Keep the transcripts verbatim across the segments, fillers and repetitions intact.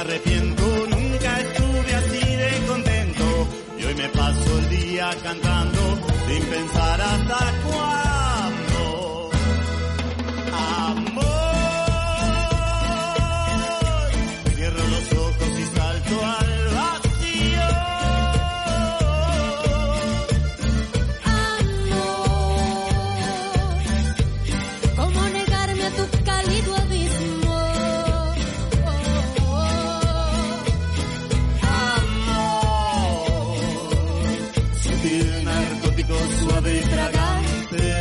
arrepiento, nunca estuve así de contento. Y hoy me paso el día cantando sin pensar hasta cuándo. Amor, cierro los ojos y salto al vacío. Amor, ¿cómo negarme a tu cálido abismo? Suave y fragante.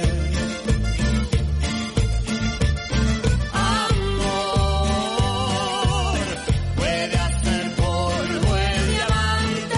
Amor, puede hacer polvo el diamante.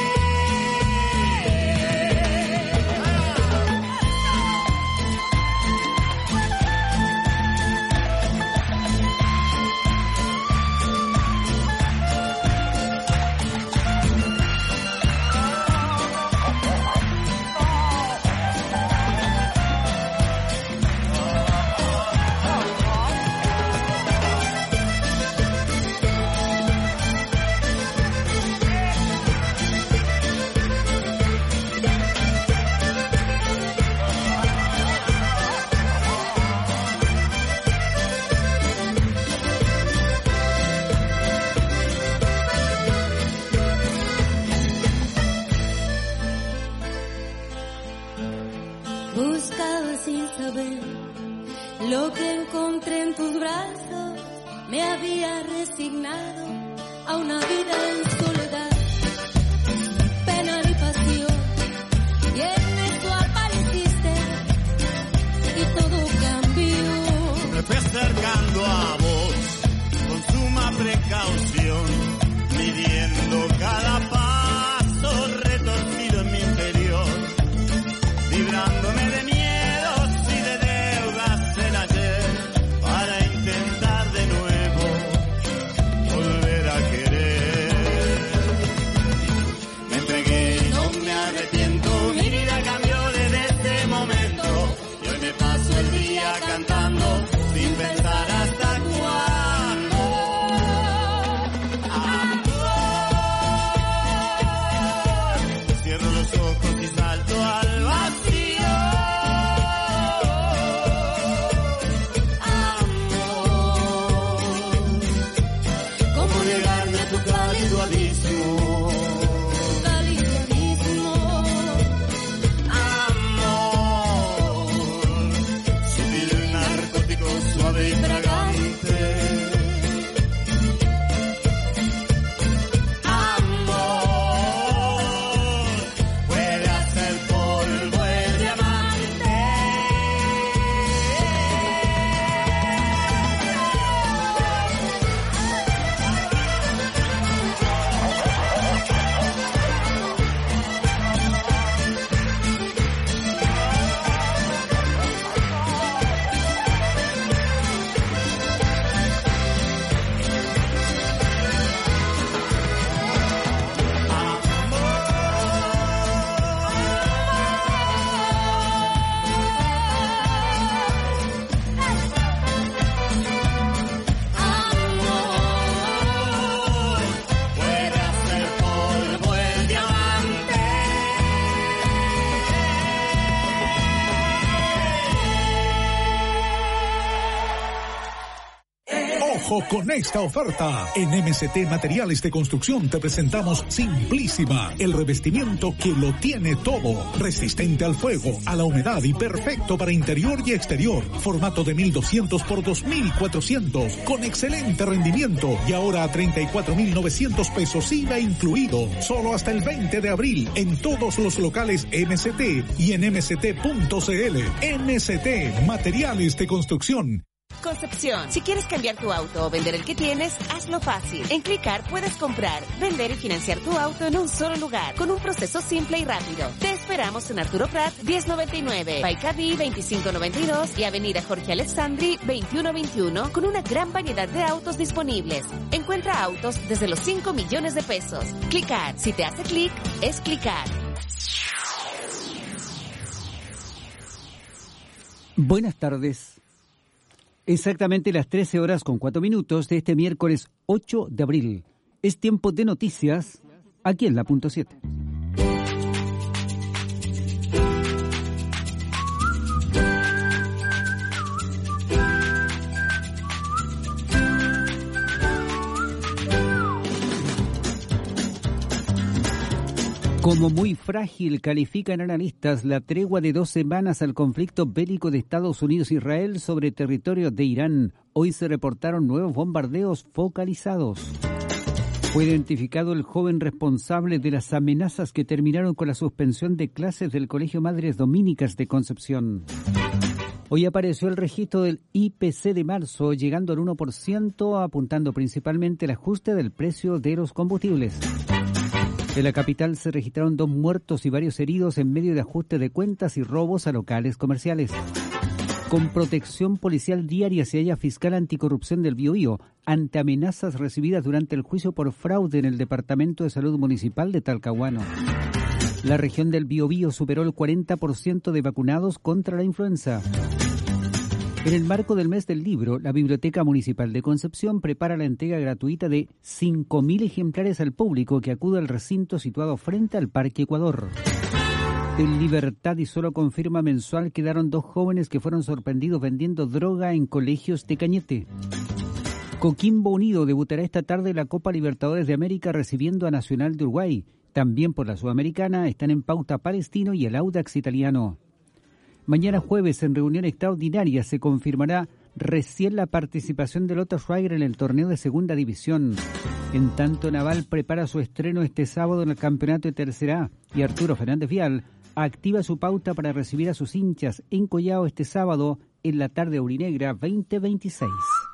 Buscaba sin saber lo que encontré en tus brazos. Me había resignado a una vida en soledad, pena y pasión. Y en eso apareciste y todo cambió. Me fui acercando a vos con suma precaución, midiendo cada paso retorcido en mi interior, librándome de miedos y de deudas del ayer, para intentar de nuevo volver a querer. Me entregué y no me arrepiento, mi vida cambió desde ese momento, y hoy me paso el día cantando sin pensar hasta cuándo. Amor, cierro los ojos y salto al vacío. ¿Cómo negarme a tu cálido abismo? Cálido abismo. Amor, sutil narcótico, suave y fragante. Amor, puede hacer polvo el diamante. Ojo con esta oferta. En M C T Materiales de Construcción te presentamos Simplísima, el revestimiento que lo tiene todo. Resistente al fuego, a la humedad y perfecto para interior y exterior. Formato de mil doscientos por dos mil cuatrocientos, con excelente rendimiento y ahora a treinta y cuatro mil novecientos pesos I V A incluido. Solo hasta el veinte de abril en todos los locales M C T y en m c t punto c l. M C T Materiales de Construcción. Concepción. Si quieres cambiar tu auto o vender el que tienes, hazlo fácil. En Clicar puedes comprar, vender y financiar tu auto en un solo lugar, con un proceso simple y rápido. Te esperamos en Arturo Prat diez noventa y nueve, Baicaví veinticinco noventa y dos y Avenida Jorge Alessandri veintiuno veintiuno, con una gran variedad de autos disponibles. Encuentra autos desde los cinco millones de pesos. Clicar. Si te hace clic, es Clicar. Buenas tardes. Exactamente las trece horas con cuatro minutos de este miércoles ocho de abril. Es tiempo de noticias aquí en la punto siete. Como muy frágil califican analistas la tregua de dos semanas al conflicto bélico de Estados Unidos-Israel sobre territorio de Irán. Hoy se reportaron nuevos bombardeos focalizados. Fue identificado el joven responsable de las amenazas que terminaron con la suspensión de clases del Colegio Madres Dominicas de Concepción. Hoy apareció el registro del I P C de marzo, llegando al uno por ciento, apuntando principalmente al ajuste del precio de los combustibles. En la capital se registraron dos muertos y varios heridos en medio de ajuste de cuentas y robos a locales comerciales. Con protección policial diaria se halla fiscal anticorrupción del Biobío ante amenazas recibidas durante el juicio por fraude en el Departamento de Salud Municipal de Talcahuano. La región del Biobío superó el cuarenta por ciento de vacunados contra la influenza. En el marco del mes del libro, la Biblioteca Municipal de Concepción prepara la entrega gratuita de cinco mil ejemplares al público que acude al recinto situado frente al Parque Ecuador. En Libertad y Solo Confirma Mensual quedaron dos jóvenes que fueron sorprendidos vendiendo droga en colegios de Cañete. Coquimbo Unido debutará esta tarde la Copa Libertadores de América recibiendo a Nacional de Uruguay. También por la Sudamericana están en pauta Palestino y el Audax Italiano. Mañana jueves, en reunión extraordinaria, se confirmará recién la participación del Lota Schwager en el torneo de Segunda División. En tanto, Naval prepara su estreno este sábado en el campeonato de Tercera A y Arturo Fernández Vial activa su pauta para recibir a sus hinchas en Collao este sábado en la tarde aurinegra veinte veintiséis.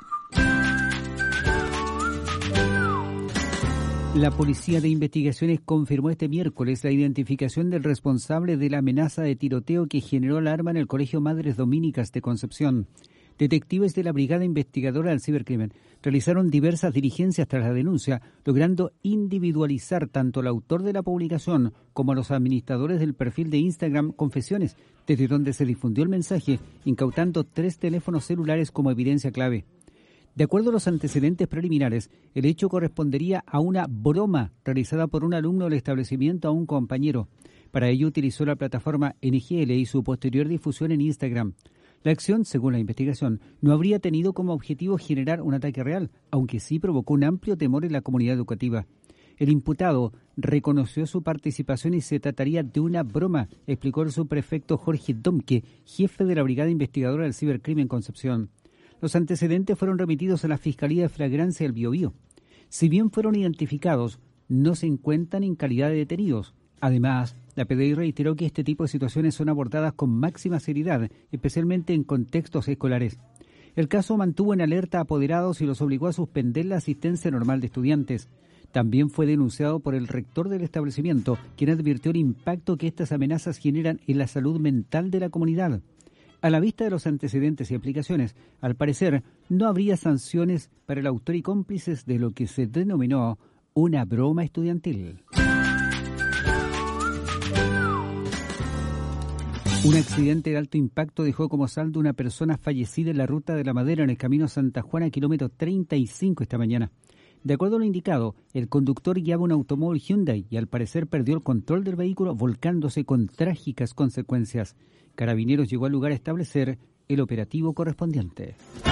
La Policía de Investigaciones confirmó este miércoles la identificación del responsable de la amenaza de tiroteo que generó alarma en el Colegio Madres Dominicas de Concepción. Detectives de la Brigada Investigadora del Cibercrimen realizaron diversas diligencias tras la denuncia, logrando individualizar tanto al autor de la publicación como a los administradores del perfil de Instagram Confesiones, desde donde se difundió el mensaje, incautando tres teléfonos celulares como evidencia clave. De acuerdo a los antecedentes preliminares, el hecho correspondería a una broma realizada por un alumno del establecimiento a un compañero. Para ello utilizó la plataforma N G L y su posterior difusión en Instagram. La acción, según la investigación, no habría tenido como objetivo generar un ataque real, aunque sí provocó un amplio temor en la comunidad educativa. El imputado reconoció su participación y se trataría de una broma, explicó el subprefecto Jorge Domke, jefe de la Brigada Investigadora del Cibercrimen Concepción. Los antecedentes fueron remitidos a la Fiscalía de Flagrancia del Biobío. Si bien fueron identificados, no se encuentran en calidad de detenidos. Además, la P D I reiteró que este tipo de situaciones son abordadas con máxima seriedad, especialmente en contextos escolares. El caso mantuvo en alerta a apoderados y los obligó a suspender la asistencia normal de estudiantes. También fue denunciado por el rector del establecimiento, quien advirtió el impacto que estas amenazas generan en la salud mental de la comunidad. A la vista de los antecedentes y aplicaciones, al parecer, no habría sanciones para el autor y cómplices de lo que se denominó una broma estudiantil. Un accidente de alto impacto dejó como saldo una persona fallecida en la ruta de la Madera en el camino Santa Juana, kilómetro treinta y cinco esta mañana. De acuerdo a lo indicado, el conductor guiaba un automóvil Hyundai y al parecer perdió el control del vehículo volcándose con trágicas consecuencias. Carabineros llegó al lugar a establecer el operativo correspondiente.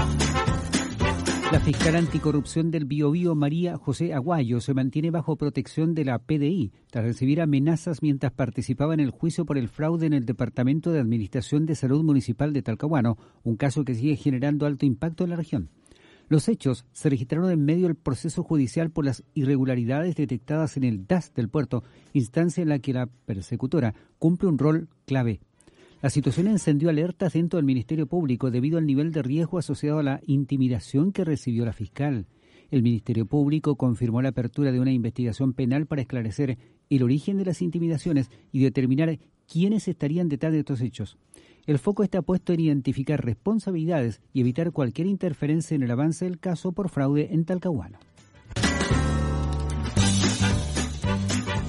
La fiscal anticorrupción del Biobío, María José Aguayo, se mantiene bajo protección de la P D I tras recibir amenazas mientras participaba en el juicio por el fraude en el Departamento de Administración de Salud Municipal de Talcahuano, un caso que sigue generando alto impacto en la región. Los hechos se registraron en medio del proceso judicial por las irregularidades detectadas en el D A S del puerto, instancia en la que la persecutora cumple un rol clave. La situación encendió alertas dentro del Ministerio Público debido al nivel de riesgo asociado a la intimidación que recibió la fiscal. El Ministerio Público confirmó la apertura de una investigación penal para esclarecer el origen de las intimidaciones y determinar quiénes estarían detrás de estos hechos. El foco está puesto en identificar responsabilidades y evitar cualquier interferencia en el avance del caso por fraude en Talcahuano.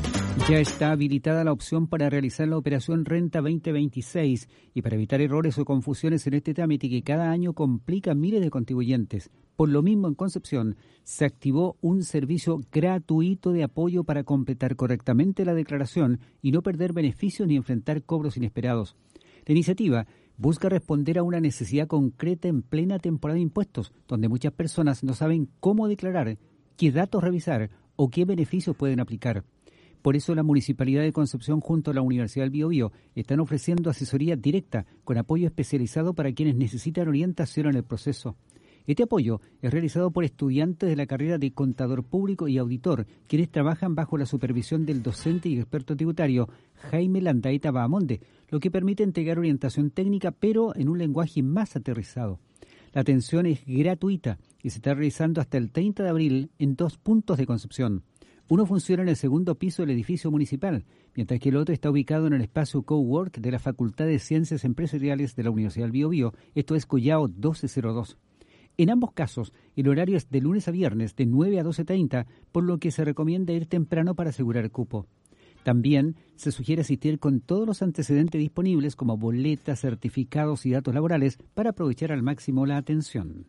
Ya está habilitada la opción para realizar la operación Renta veinte veintiséis y para evitar errores o confusiones en este trámite que cada año complica a miles de contribuyentes. Por lo mismo, en Concepción se activó un servicio gratuito de apoyo para completar correctamente la declaración y no perder beneficios ni enfrentar cobros inesperados. La iniciativa busca responder a una necesidad concreta en plena temporada de impuestos, donde muchas personas no saben cómo declarar, qué datos revisar o qué beneficios pueden aplicar. Por eso la Municipalidad de Concepción junto a la Universidad del Biobío están ofreciendo asesoría directa con apoyo especializado para quienes necesitan orientación en el proceso. Este apoyo es realizado por estudiantes de la carrera de Contador Público y Auditor, quienes trabajan bajo la supervisión del docente y experto tributario Jaime Landaeta Bahamonde, lo que permite entregar orientación técnica pero en un lenguaje más aterrizado. La atención es gratuita y se está realizando hasta el treinta de abril en dos puntos de Concepción. Uno funciona en el segundo piso del edificio municipal, mientras que el otro está ubicado en el espacio Cowork de la Facultad de Ciencias Empresariales de la Universidad del Biobío, esto es Collao doce cero dos. En ambos casos, el horario es de lunes a viernes de nueve a doce treinta, por lo que se recomienda ir temprano para asegurar el cupo. También se sugiere asistir con todos los antecedentes disponibles como boletas, certificados y datos laborales para aprovechar al máximo la atención.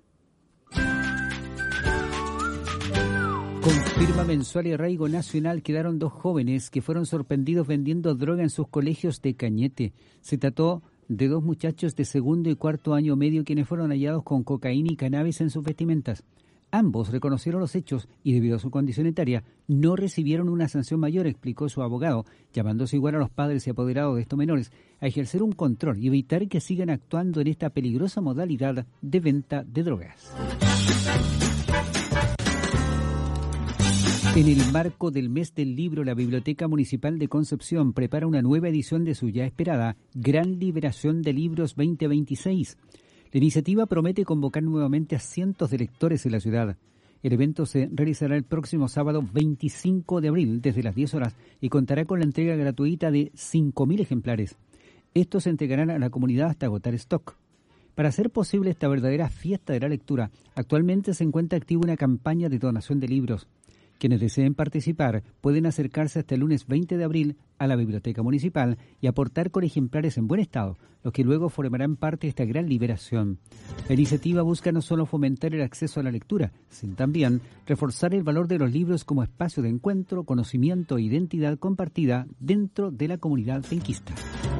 Con firma mensual y arraigo nacional quedaron dos jóvenes que fueron sorprendidos vendiendo droga en sus colegios de Cañete. Se trató de dos muchachos de segundo y cuarto año medio quienes fueron hallados con cocaína y cannabis en sus vestimentas. Ambos reconocieron los hechos y debido a su condición etaria no recibieron una sanción mayor, explicó su abogado, llamándose igual a los padres y apoderados de estos menores a ejercer un control y evitar que sigan actuando en esta peligrosa modalidad de venta de drogas. En el marco del mes del libro, la Biblioteca Municipal de Concepción prepara una nueva edición de su ya esperada Gran Liberación de Libros veinte veintiséis. La iniciativa promete convocar nuevamente a cientos de lectores en la ciudad. El evento se realizará el próximo sábado veinticinco de abril desde las diez horas y contará con la entrega gratuita de cinco mil ejemplares. Estos se entregarán a la comunidad hasta agotar stock. Para hacer posible esta verdadera fiesta de la lectura, actualmente se encuentra activa una campaña de donación de libros. Quienes deseen participar pueden acercarse hasta el lunes veinte de abril a la Biblioteca Municipal y aportar con ejemplares en buen estado, los que luego formarán parte de esta gran liberación. La iniciativa busca no solo fomentar el acceso a la lectura, sino también reforzar el valor de los libros como espacio de encuentro, conocimiento e identidad compartida dentro de la comunidad penquista.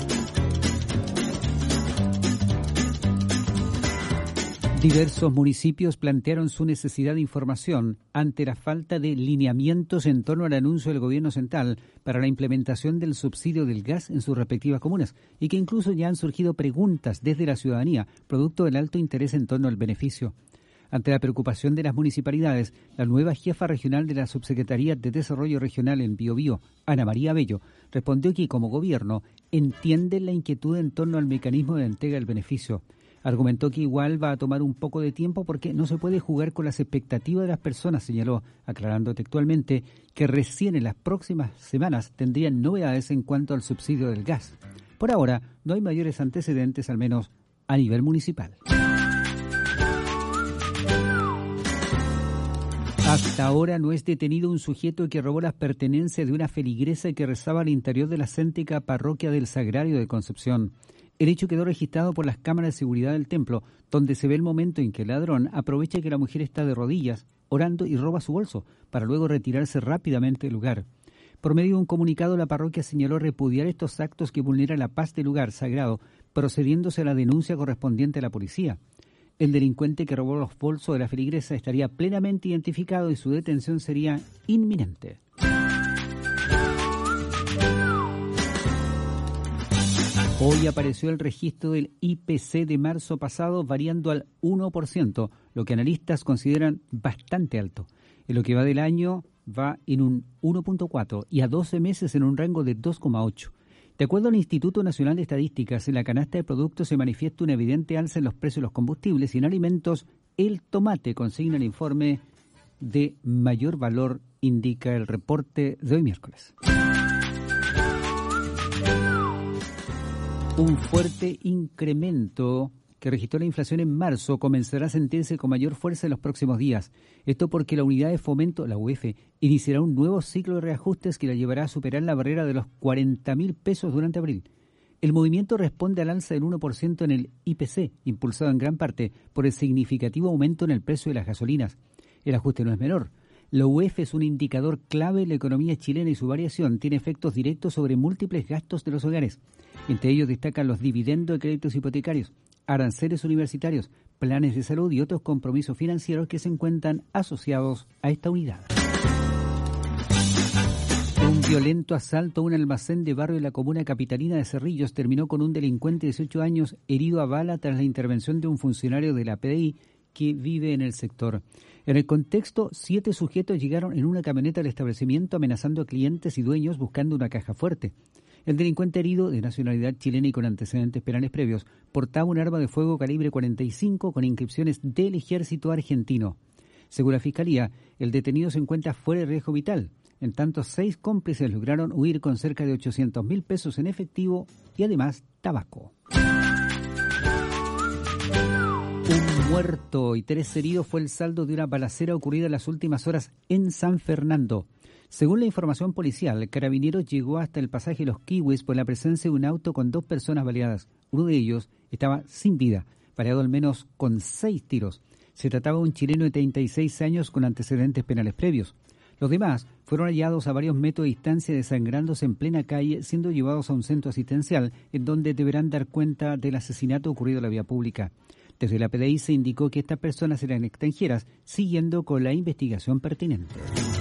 Diversos municipios plantearon su necesidad de información ante la falta de lineamientos en torno al anuncio del gobierno central para la implementación del subsidio del gas en sus respectivas comunas y que incluso ya han surgido preguntas desde la ciudadanía, producto del alto interés en torno al beneficio. Ante la preocupación de las municipalidades, la nueva jefa regional de la Subsecretaría de Desarrollo Regional en Biobío, Ana María Bello, respondió que como gobierno entienden la inquietud en torno al mecanismo de entrega del beneficio. Argumentó que igual va a tomar un poco de tiempo porque no se puede jugar con las expectativas de las personas, señaló, aclarando textualmente que recién en las próximas semanas tendrían novedades en cuanto al subsidio del gas. Por ahora, no hay mayores antecedentes, al menos a nivel municipal. Hasta ahora no es detenido un sujeto que robó las pertenencias de una feligresa que rezaba al interior de la céntrica parroquia del Sagrario de Concepción. El hecho quedó registrado por las cámaras de seguridad del templo, donde se ve el momento en que el ladrón aprovecha que la mujer está de rodillas, orando y roba su bolso, para luego retirarse rápidamente del lugar. Por medio de un comunicado, la parroquia señaló repudiar estos actos que vulneran la paz del lugar sagrado, procediéndose a la denuncia correspondiente a la policía. El delincuente que robó los bolsos de la feligresa estaría plenamente identificado y su detención sería inminente. Hoy apareció el registro del I P C de marzo pasado variando al uno por ciento, lo que analistas consideran bastante alto. En lo que va del año va en un uno punto cuatro y a doce meses en un rango de dos coma ocho. De acuerdo al Instituto Nacional de Estadísticas, en la canasta de productos se manifiesta un evidente alza en los precios de los combustibles y en alimentos el tomate consigna el informe de mayor valor, indica el reporte de hoy miércoles. Un fuerte incremento que registró la inflación en marzo, comenzará a sentirse con mayor fuerza en los próximos días. Esto porque la Unidad de Fomento, la U F, iniciará un nuevo ciclo de reajustes que la llevará a superar la barrera de los cuarenta mil pesos durante abril. El movimiento responde al alza del uno por ciento en el I P C, impulsado en gran parte por el significativo aumento en el precio de las gasolinas. El ajuste no es menor. La U F es un indicador clave en la economía chilena y su variación tiene efectos directos sobre múltiples gastos de los hogares. Entre ellos destacan los dividendos de créditos hipotecarios, aranceles universitarios, planes de salud y otros compromisos financieros que se encuentran asociados a esta unidad. Un violento asalto a un almacén de barrio de la comuna capitalina de Cerrillos terminó con un delincuente de dieciocho años herido a bala tras la intervención de un funcionario de la P D I que vive en el sector. En el contexto, siete sujetos llegaron en una camioneta al establecimiento amenazando a clientes y dueños buscando una caja fuerte. El delincuente herido, de nacionalidad chilena y con antecedentes penales previos, portaba un arma de fuego calibre cuarenta y cinco con inscripciones del ejército argentino. Según la Fiscalía, el detenido se encuentra fuera de riesgo vital. En tanto, seis cómplices lograron huir con cerca de ochocientos mil pesos en efectivo y además tabaco. Un muerto y tres heridos fue el saldo de una balacera ocurrida en las últimas horas en San Fernando. Según la información policial, Carabineros llegó hasta el pasaje Los Kiwis por la presencia de un auto con dos personas baleadas. Uno de ellos estaba sin vida, baleado al menos con seis tiros. Se trataba de un chileno de treinta y seis años con antecedentes penales previos. Los demás fueron hallados a varios metros de distancia desangrándose en plena calle, siendo llevados a un centro asistencial en donde deberán dar cuenta del asesinato ocurrido en la vía pública. Desde la P D I se indicó que estas personas eran extranjeras, siguiendo con la investigación pertinente.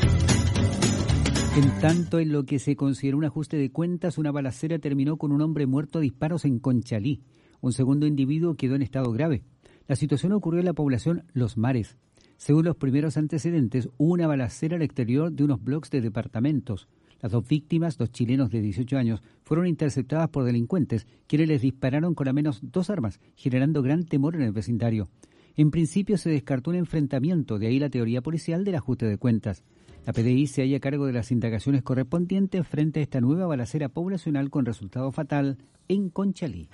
En tanto, en lo que se consideró un ajuste de cuentas, una balacera terminó con un hombre muerto a disparos en Conchalí. Un segundo individuo quedó en estado grave. La situación ocurrió en la población Los Mares. Según los primeros antecedentes, hubo una balacera al exterior de unos bloques de departamentos. Las dos víctimas, dos chilenos de dieciocho años, fueron interceptadas por delincuentes, quienes les dispararon con al menos dos armas, generando gran temor en el vecindario. En principio se descartó un enfrentamiento, de ahí la teoría policial del ajuste de cuentas. La P D I se halla a cargo de las indagaciones correspondientes frente a esta nueva balacera poblacional con resultado fatal en Conchalí.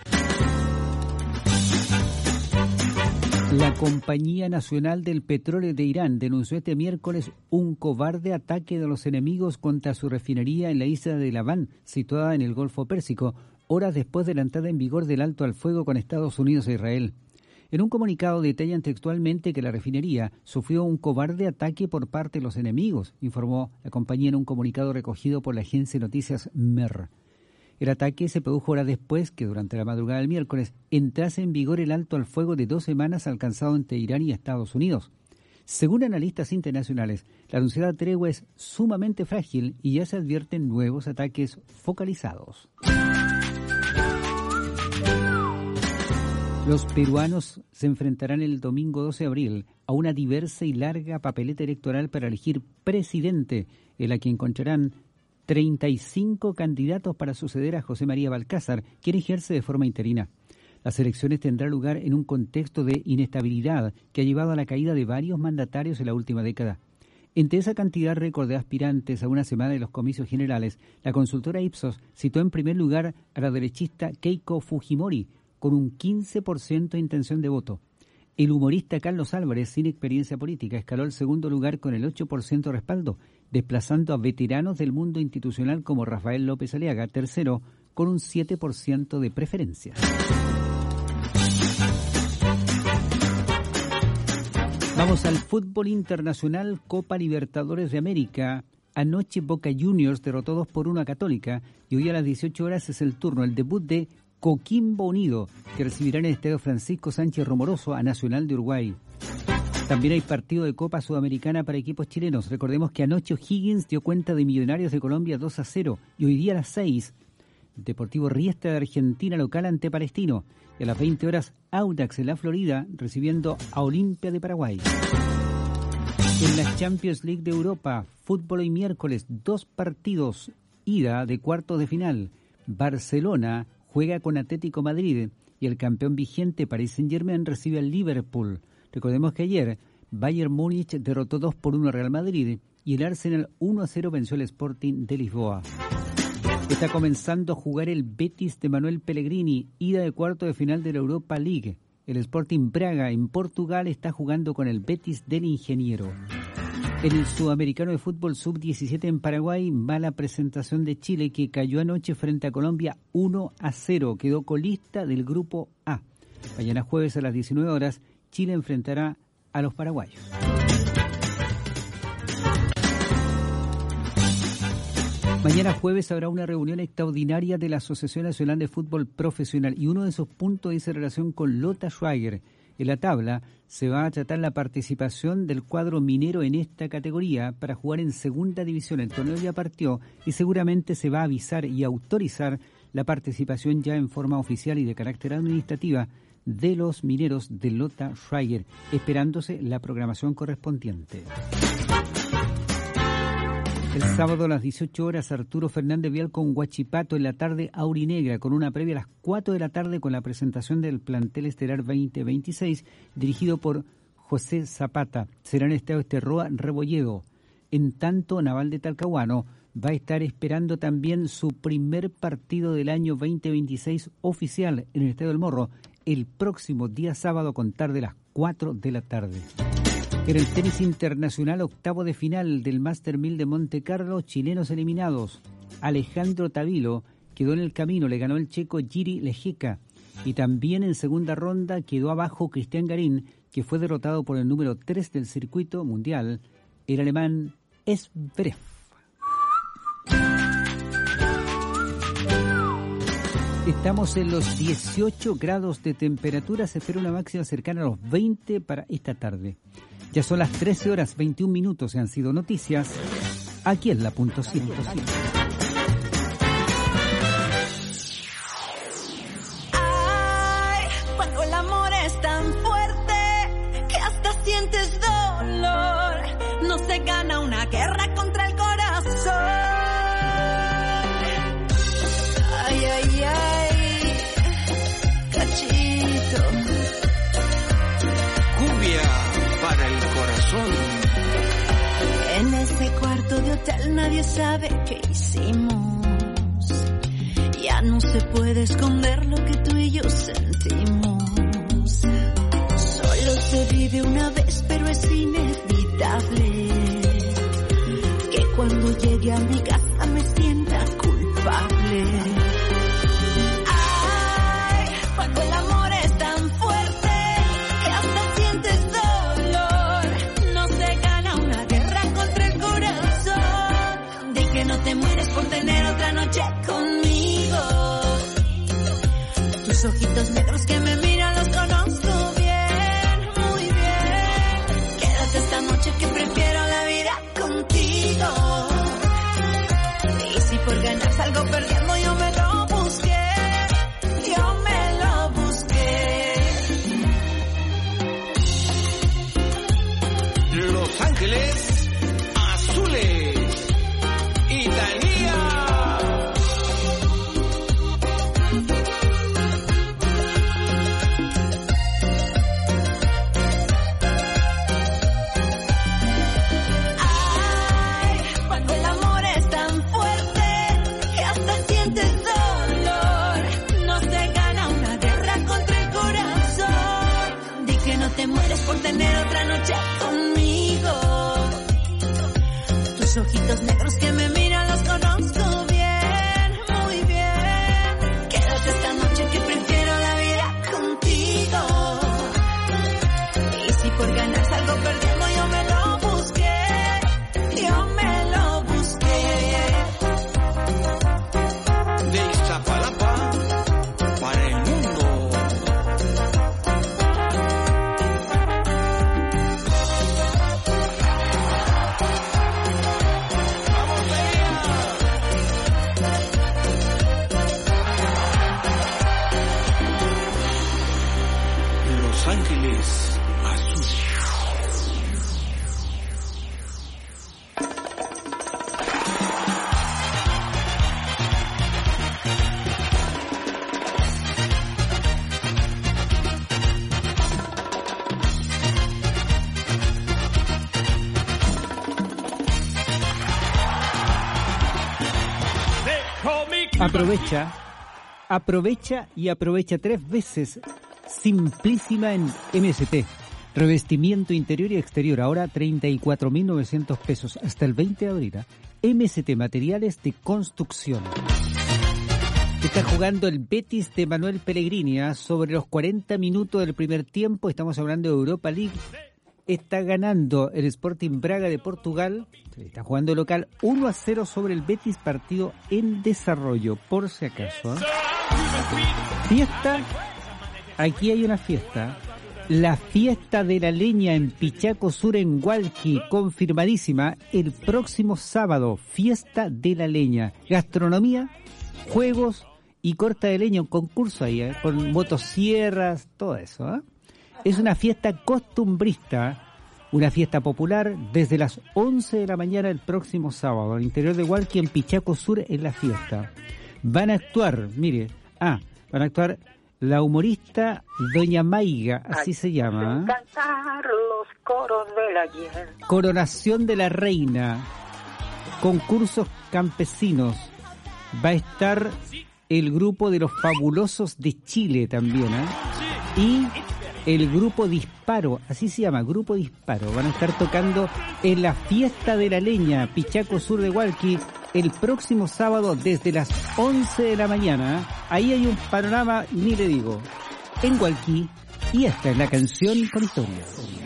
La Compañía Nacional del Petróleo de Irán denunció este miércoles un cobarde ataque de los enemigos contra su refinería en la isla de Laván, situada en el Golfo Pérsico, horas después de la entrada en vigor del alto al fuego con Estados Unidos e Israel. En un comunicado detallan textualmente que la refinería sufrió un cobarde ataque por parte de los enemigos, informó la compañía en un comunicado recogido por la agencia de noticias M E R. El ataque se produjo horas después que, durante la madrugada del miércoles, entrase en vigor el alto al fuego de dos semanas alcanzado entre Irán y Estados Unidos. Según analistas internacionales, la anunciada tregua es sumamente frágil y ya se advierten nuevos ataques focalizados. Los peruanos se enfrentarán el domingo doce de abril a una diversa y larga papeleta electoral para elegir presidente, en la que encontrarán treinta y cinco candidatos para suceder a José María Balcázar, quien ejerce de forma interina. Las elecciones tendrán lugar en un contexto de inestabilidad que ha llevado a la caída de varios mandatarios en la última década. Entre esa cantidad récord de aspirantes a una semana de los comicios generales, la consultora Ipsos citó en primer lugar a la derechista Keiko Fujimori, con un quince por ciento de intención de voto. El humorista Carlos Álvarez, sin experiencia política, escaló al segundo lugar con el ocho por ciento de respaldo, desplazando a veteranos del mundo institucional como Rafael López Aliaga, tercero, con un siete por ciento de preferencia. Vamos al fútbol internacional, Copa Libertadores de América. Anoche Boca Juniors derrotó dos por uno a Católica y hoy a las dieciocho horas es el turno, el debut de Coquimbo Unido, que recibirá en el Estadio Francisco Sánchez Romoroso a Nacional de Uruguay. También hay partido de Copa Sudamericana para equipos chilenos. Recordemos que anoche O'Higgins dio cuenta de Millonarios de Colombia dos a cero y hoy día a las seis, Deportivo Riestra de Argentina local ante Palestino. Y a las veinte horas, Audax en la Florida recibiendo a Olimpia de Paraguay. En la Champions League de Europa, fútbol hoy miércoles, dos partidos, ida de cuartos de final. Barcelona juega con Atlético Madrid y el campeón vigente Paris Saint-Germain recibe al Liverpool. Recordemos que ayer Bayern Múnich derrotó dos por uno a Real Madrid y el Arsenal uno a cero venció al Sporting de Lisboa. Está comenzando a jugar el Betis de Manuel Pellegrini, ida de cuarto de final de la Europa League. El Sporting Braga en Portugal está jugando con el Betis del Ingeniero. En el Sudamericano de Fútbol sub diecisiete en Paraguay, mala presentación de Chile que cayó anoche frente a Colombia uno a cero. Quedó colista del Grupo A. Mañana jueves a las diecinueve horas, Chile enfrentará a los paraguayos. Mañana jueves habrá una reunión extraordinaria de la Asociación Nacional de Fútbol Profesional y uno de esos puntos dice relación con Lothar Schweiger. En la tabla se va a tratar la participación del cuadro minero en esta categoría para jugar en segunda división. El torneo ya partió y seguramente se va a avisar y autorizar la participación ya en forma oficial y de carácter administrativa de los mineros de Lothar Schweiger, esperándose la programación correspondiente. El sábado a las dieciocho horas, Arturo Fernández Vial con Huachipato en la tarde aurinegra, con una previa a las cuatro de la tarde con la presentación del plantel estelar veinte veintiséis, dirigido por José Zapata. Será en el Estadio Esterroa Rebolledo. En tanto, Naval de Talcahuano va a estar esperando también su primer partido del año veinte veintiséis oficial en el Estadio del Morro, el próximo día sábado a contar de las cuatro de la tarde. En el tenis internacional, octavo de final del Master mil de Monte Carlo, chilenos eliminados. Alejandro Tavilo quedó en el camino, le ganó el checo Jiri Lejeca. Y también en segunda ronda quedó abajo Cristian Garín, que fue derrotado por el número tres del circuito mundial, el alemán Zverev. Estamos en los dieciocho grados de temperatura, se espera una máxima cercana a los veinte para esta tarde. Ya son las trece horas veintiún minutos y han sido noticias aquí en la punto ciento cinco. Ay, cuando el amor es tan fuerte que hasta sientes dolor, no se gana una guerra contra el corazón. Ay, ay, ay, cachito. Cumbia para el corazón. En ese cuarto de hotel nadie sabe qué hicimos. Ya no se puede esconder lo que tú y yo sentimos. Solo se vive una vez, pero es inevitable que cuando llegue a mi casa me sienta culpable. Ay, cuando el amor es tan fuerte que hasta sientes dolor, no se gana una guerra contra el corazón. Di que no te mueres por tener otra noche conmigo. Tus ojitos negros que me miran los conozco bien, muy bien. Quédate esta noche que prefiero la vida contigo. Y si por ganar salgo perdiendo, yo me lo busqué, yo me lo busqué. Los Ángeles Azules. Italia. Ay, cuando el amor es tan fuerte que hasta sientes dolor, no se gana una guerra contra el corazón. Di que no te mueres por tener otra noche conmigo. Tus ojitos negros que me miran los conozco bien, muy bien. Quédate esta noche que prefiero la vida contigo. Y si por ganar salgo perdiendo, yo me lo busqué, yo me lo busqué. De Iztapalapa para el mundo. Los Ángeles Azules. Aprovecha, aprovecha y aprovecha tres veces. Simplísima en M S T. Revestimiento interior y exterior, ahora treinta y cuatro mil novecientos pesos hasta el veinte de abril. M S T Materiales de Construcción. Está jugando el Betis de Manuel Pellegrini, ¿eh? Sobre los cuarenta minutos del primer tiempo, estamos hablando de Europa League. Está ganando el Sporting Braga de Portugal, está jugando local uno a cero sobre el Betis, partido en desarrollo, por si acaso. ¿eh? Fiesta, aquí hay una fiesta. La fiesta de la leña en Pichaco Sur, en Hualqui, confirmadísima el próximo sábado. Fiesta de la leña, gastronomía, juegos y corta de leña, un concurso ahí, ¿eh? Con motosierras, todo eso. ¿eh? Es una fiesta costumbrista, una fiesta popular desde las once de la mañana el próximo sábado, al interior de Hualqui, en Pichaco Sur, en la fiesta. Van a actuar, mire, ah, van a actuar la humorista Doña Maiga, así Ay, se llama. Cantar los coros del ayer. Coronación de la Reina, concursos campesinos. Va a estar el grupo de los Fabulosos de Chile también, ¿eh? Y el grupo Disparo, así se llama, Grupo Disparo. Van a estar tocando en la fiesta de la leña, Pichaco Sur de Hualqui, el próximo sábado desde las once de la mañana. Ahí hay un panorama, ni le digo, en Hualqui, y esta es la canción con historia.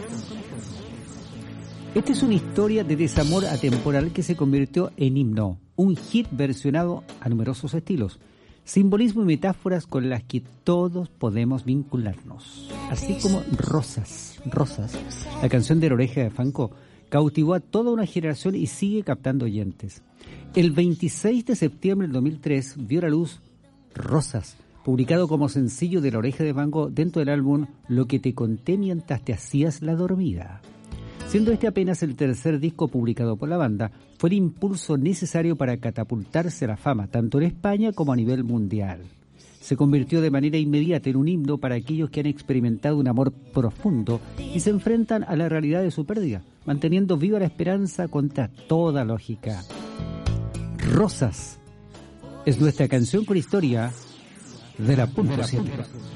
Esta es una historia de desamor atemporal que se convirtió en himno, un hit versionado a numerosos estilos, simbolismo y metáforas con las que todos podemos vincularnos. Así como Rosas, Rosas, la canción de La Oreja de Fanco, cautivó a toda una generación y sigue captando oyentes. El veintiséis de septiembre del dos mil tres vio la luz Rosas, publicado como sencillo de La Oreja de Fanco dentro del álbum Lo que te conté mientras te hacías la dormida. Siendo este apenas el tercer disco publicado por la banda, fue el impulso necesario para catapultarse a la fama, tanto en España como a nivel mundial. Se convirtió de manera inmediata en un himno para aquellos que han experimentado un amor profundo y se enfrentan a la realidad de su pérdida, manteniendo viva la esperanza contra toda lógica. Rosas es nuestra canción con historia de la punto siete.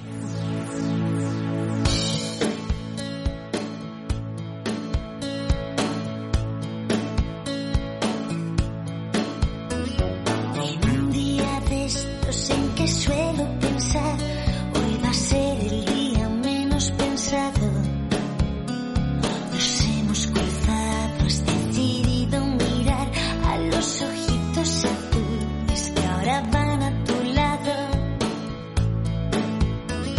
Suelo pensar, hoy va a ser el día menos pensado. Nos hemos cruzado, has decidido mirar a los ojitos azules que ahora van a tu lado.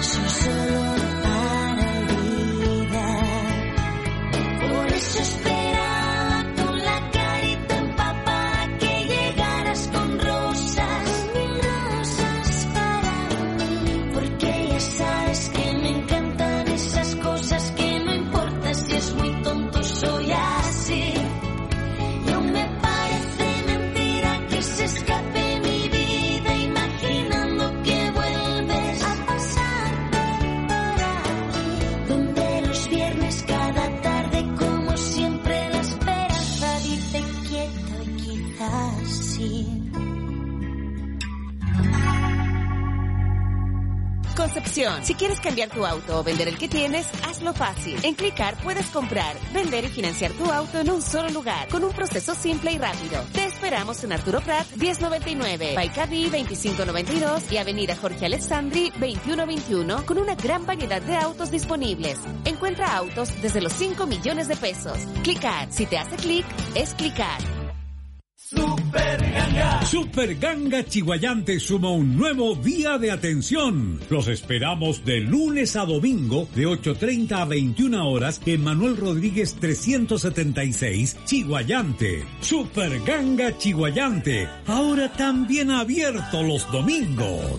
soy solo para olvidar. Por eso esperaba con la carita empapada que llegaras con rosas, mil rosas para mí. Porque ya sabes que me encantan esas cosas que no importa si es muy tonto, soy así. No me parece mentira que se escape mi vida imaginando que vuelves a pasar por aquí. Donde los viernes cada tarde como siempre la esperanza dice quieto y quizás sí. Concepción. Si quieres cambiar tu auto o vender el que tienes, hazlo fácil. En Clicar puedes comprar, vender y financiar tu auto en un solo lugar, con un proceso simple y rápido. Te esperamos en Arturo Prat diez noventa y nueve, Baicaví veinticinco noventa y dos y Avenida Jorge Alessandri veintiuno veintiuno, con una gran variedad de autos disponibles. Encuentra autos desde los cinco millones de pesos. Clicar. Si te hace clic, es Clicar. Super Ganga. Super Ganga Chiguayante suma un nuevo día de atención. Los esperamos de lunes a domingo de ocho treinta a veintiuna horas en Manuel Rodríguez trescientos setenta y seis, Chiguayante. Super Ganga Chiguayante, ahora también abierto los domingos.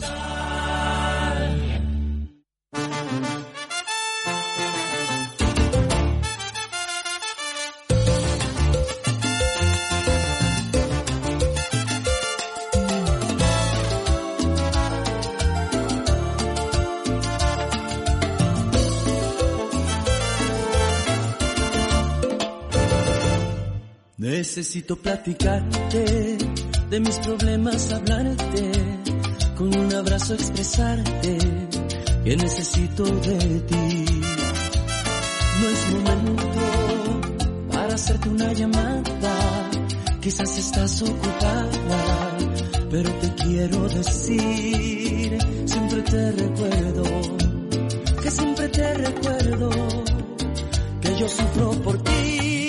Necesito platicarte de mis problemas, hablarte, con un abrazo expresarte que necesito de ti. No es momento para hacerte una llamada, quizás estás ocupada, pero te quiero decir, siempre te recuerdo, que siempre te recuerdo, que yo sufro por ti.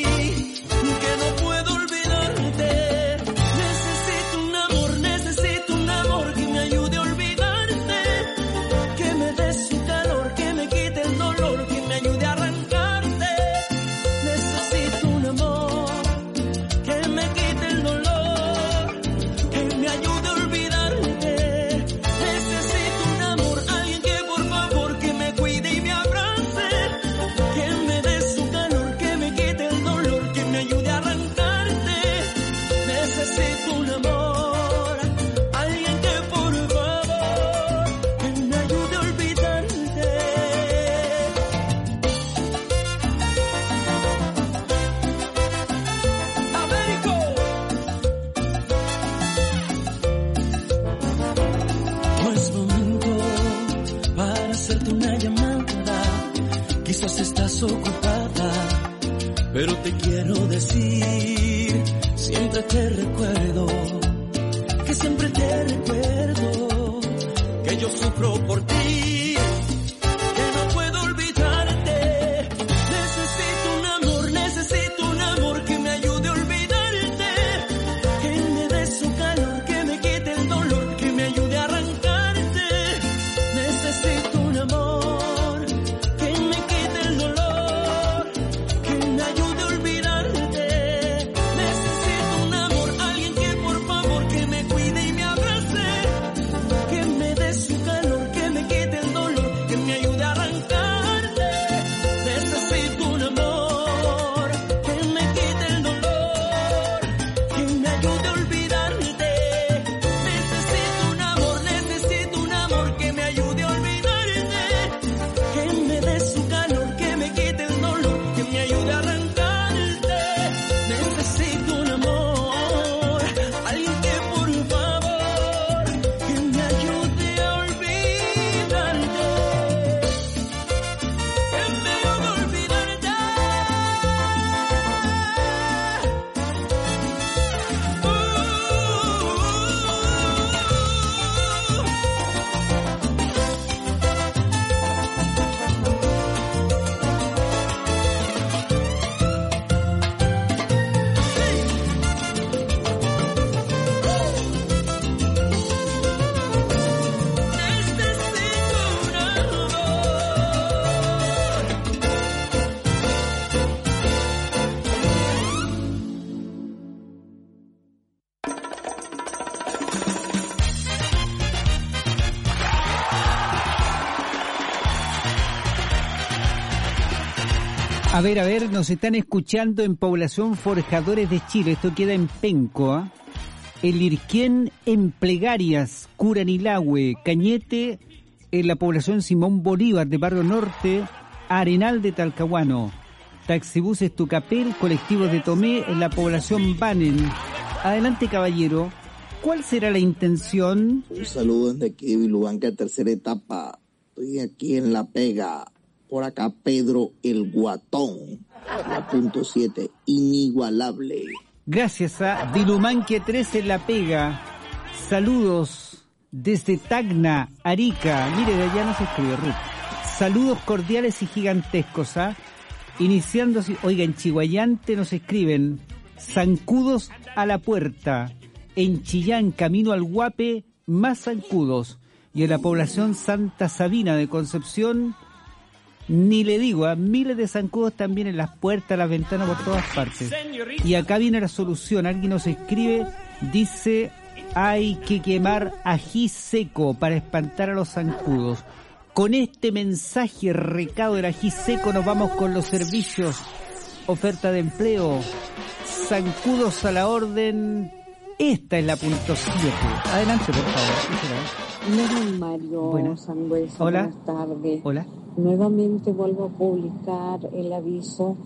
Ocupada, pero te quiero decir, siempre te recuerdo, que siempre te recuerdo, que yo sufro por ti, que no puedo olvidarte. Necesito un amor, necesito un amor que me ayude a olvidarte, que me dé su calor, que me quite el dolor, que me ayude a arrancarte. Necesito un amor su calor, que me quite el dolor. A ver, a ver, nos están escuchando en Población Forjadores de Chile. Esto queda en Pencoa. El Irquén en Plegarias, Curanilahue, Cañete, en la población Simón Bolívar de Barrio Norte, Arenal de Talcahuano, Taxibuses Tucapel, colectivos de Tomé en la población Banen. Adelante, caballero. ¿Cuál será la intención? Un saludo desde aquí de Vilubanca, tercera etapa. Estoy aquí en La Pega. Por acá Pedro el Guatón. La punto siete, inigualable. Gracias a Vilumanque tres en La Pega. Saludos desde Tacna, Arica. Mire, de allá nos escribe Ruth. Saludos cordiales y gigantescos, ¿ah? Iniciando, oiga, en Chihuayante nos escriben zancudos a la puerta. En Chillán, camino al Guape, más zancudos. Y en la población Santa Sabina de Concepción, ni le digo, a miles de zancudos también en las puertas, las ventanas, por todas partes. Y acá viene la solución. Alguien nos escribe, dice, hay que quemar ají seco para espantar a los zancudos. Con este mensaje, recado del ají seco, nos vamos con los servicios. Oferta de empleo, zancudos a la orden. Esta es la punto siete. Adelante, por favor. Hola, Mario. Buenas. Sangüesa, Hola. Buenas tardes. Hola. Nuevamente vuelvo a publicar el aviso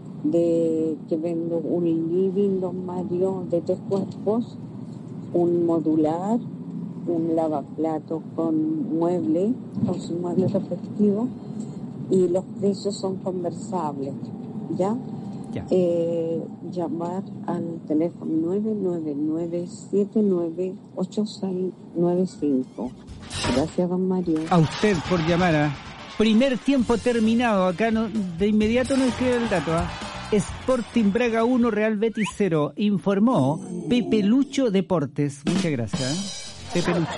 de que vendo un living, don Mario, de tres cuerpos, un modular, un lavaplatos con mueble, con su mueble respectivo, y los precios son conversables, ¿ya? Ya. Eh, llamar al teléfono nueve nueve nueve, siete nueve ocho seis nueve cinco. Gracias, don Mario. A usted por llamar. A primer tiempo terminado. Acá no, de inmediato no escribe el dato. ¿eh? Sporting Braga uno, Real Betis cero. Informó Pepe Lucho Deportes. Muchas gracias. ¿eh? Pepe Lucho.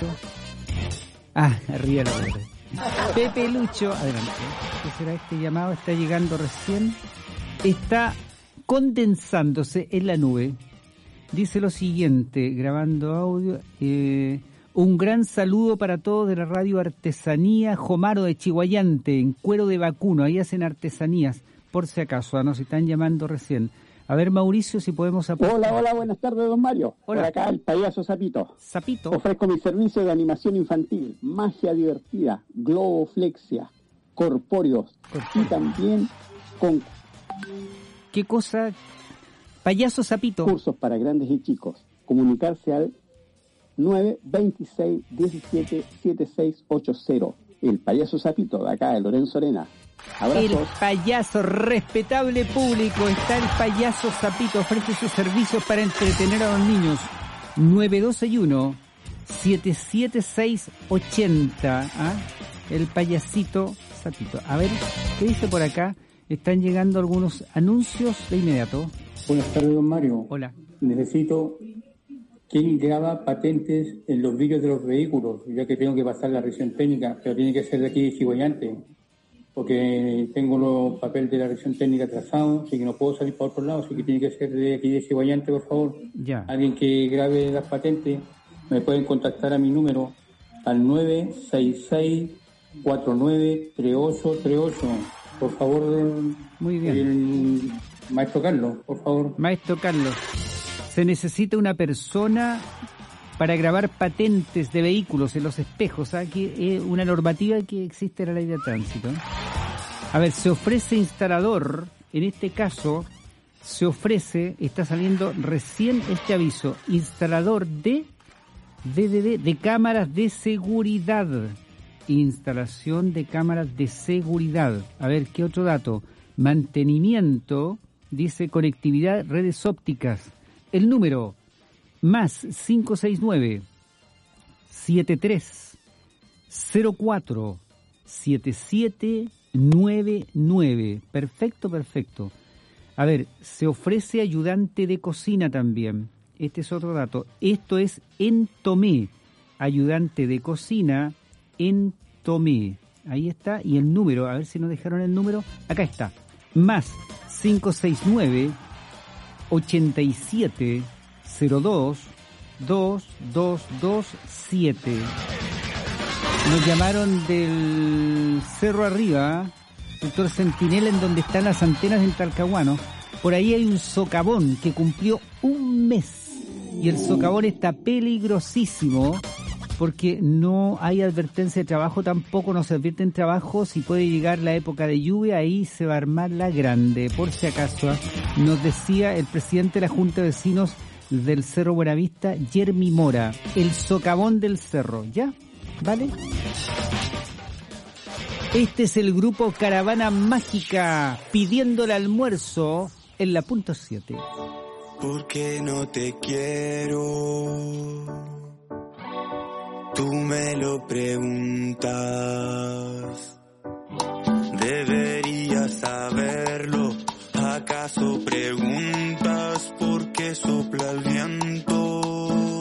Ah, arriba la otra. Pepe Lucho. Adelante. ¿Qué será este llamado? Está llegando recién. Está condensándose en la nube. Dice lo siguiente, grabando audio. Eh, un gran saludo para todos de la radio Artesanía Jomaro de Chihuayante, en cuero de vacuno. Ahí hacen artesanías, por si acaso. Nos están llamando recién. A ver, Mauricio, si podemos aportar. Hola, hola, buenas tardes, don Mario. Hola. Por acá el payaso Zapito. Zapito. Ofrezco mi servicio de animación infantil, magia divertida, globoflexia, corpóreos y también con... ¿Qué cosa? Payaso Zapito. Cursos para grandes y chicos. Comunicarse al nueve veintiséis diecisiete setenta y seis ochenta. El payaso Zapito, de acá, de Lorenzo Arena. Abrazos. El payaso, respetable público, está el payaso Zapito, ofrece sus servicios para entretener a los niños. nueve dos uno, siete siete seis ochenta. ¿Ah? El payasito Zapito. A ver, ¿qué dice por acá? Están llegando algunos anuncios de inmediato. Buenas tardes, don Mario. Hola. Necesito quien graba patentes en los vidrios de los vehículos, ya que tengo que pasar la revisión técnica, pero tiene que ser de aquí de Chihuayante, porque tengo los papeles de la revisión técnica atrasados, así que no puedo salir para otro lado, así que tiene que ser de aquí de Chihuayante, por favor. Ya. Alguien que grabe las patentes, me pueden contactar a mi número al nueve seis seis cuatro nueve tres ocho tres ocho. Por favor, muy bien. El maestro Carlos, por favor. Maestro Carlos, se necesita una persona para grabar patentes de vehículos en los espejos. Aquí es una normativa que existe en la ley de tránsito. A ver, se ofrece instalador, en este caso, se ofrece, está saliendo recién este aviso, instalador de, de, de, de, de cámaras de seguridad. Instalación de cámaras de seguridad. A ver, ¿qué otro dato? Mantenimiento, dice conectividad, redes ópticas. El número, más cinco seis nueve, siete tres cero cuatro, siete siete nueve nueve. Perfecto, perfecto. A ver, se ofrece ayudante de cocina también. Este es otro dato. Esto es en Tomé. Ayudante de cocina en Tomé. Ahí está. Y el número, a ver si nos dejaron el número. Acá está. Más cinco seis nueve, ochenta y siete, cero dos, dos dos dos siete. Nos llamaron del Cerro Arriba. sector Centinela, en donde están las antenas del Talcahuano. Por ahí hay un socavón que cumplió un mes y el socavón está peligrosísimo porque no hay advertencia de trabajo, tampoco nos advierten trabajo. Si puede llegar la época de lluvia, ahí se va a armar la grande. Por si acaso, nos decía el presidente de la Junta de Vecinos del Cerro Buenavista, Jeremy Mora, el socavón del cerro, ¿ya? ¿Vale? Este es el grupo Caravana Mágica pidiendo el almuerzo en la punto siete. Porque no te quiero, tú me lo preguntas, deberías saberlo, ¿acaso preguntas por qué sopla el viento?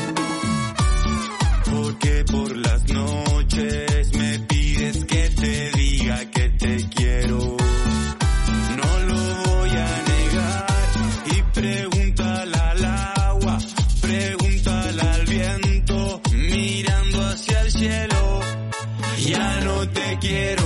Porque por las noches me pides que te diga que te quiero, no lo voy a negar, y pregúntale al agua, pregúntale al viento, mirando hacia el cielo, ya no te quiero.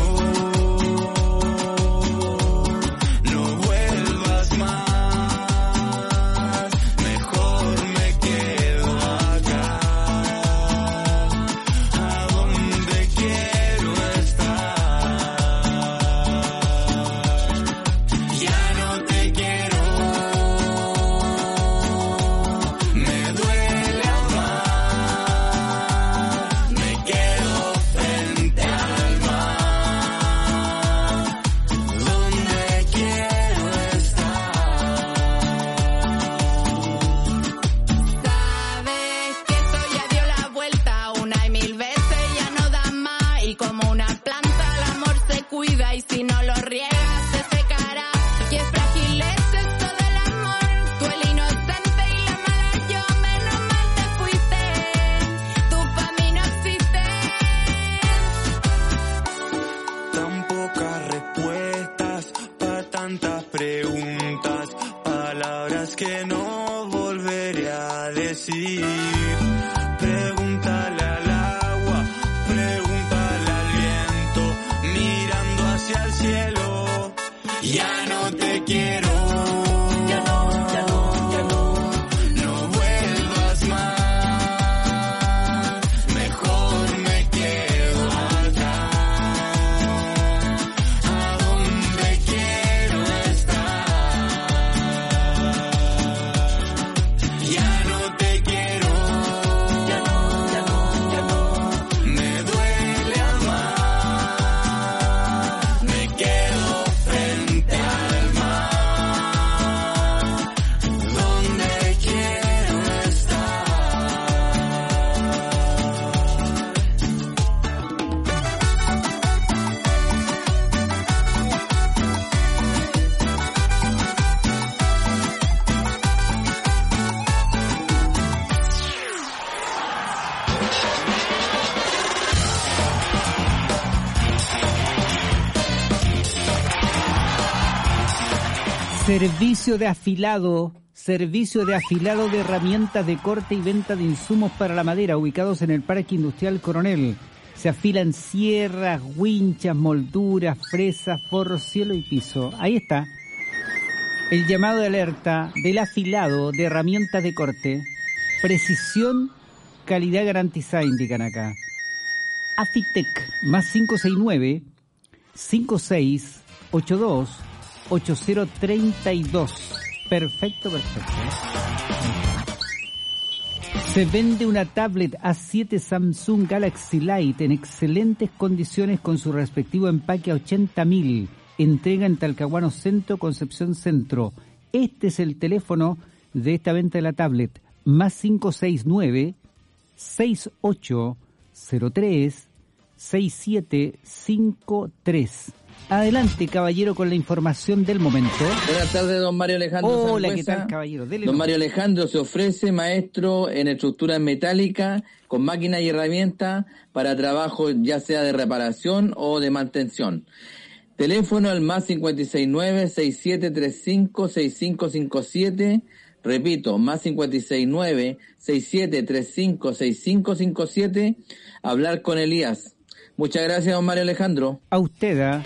Servicio de afilado, servicio de afilado de herramientas de corte y venta de insumos para la madera, ubicados en el Parque Industrial Coronel. Se afilan sierras, winchas, molduras, fresas, forros, cielo y piso. Ahí está. El llamado de alerta del afilado de herramientas de corte. Precisión, calidad garantizada, indican acá. Afitec, más cinco seis nueve, cinco seis ocho dos, ocho cero tres dos. Perfecto, perfecto. Se vende una tablet A siete Samsung Galaxy Lite en excelentes condiciones con su respectivo empaque a ochenta mil. Entrega en Talcahuano Centro, Concepción Centro. Este es el teléfono de esta venta de la tablet. Más cinco seis nueve, seis ocho cero tres, seis siete cinco tres. Adelante, caballero, con la información del momento. Buenas tardes, don Mario Alejandro. Hola, ¿qué tal, caballero? Dele don no. Mario Alejandro se ofrece maestro en estructuras metálicas con máquinas y herramientas para trabajo ya sea de reparación o de mantención. Teléfono al más cinco seis nueve, seis siete tres cinco, seis cinco cinco siete. Repito, más cinco seis nueve, seis siete tres cinco, seis cinco cinco siete. Hablar con Elías. Muchas gracias, don Mario Alejandro. A usted, ¿eh?